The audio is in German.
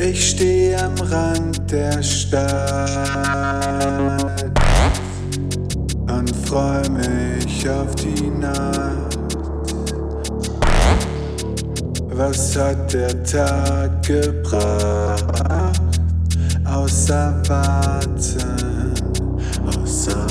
Ich stehe am Rand der Stadt und freu mich auf die Nacht. Was hat der Tag gebracht? Außer warten, außer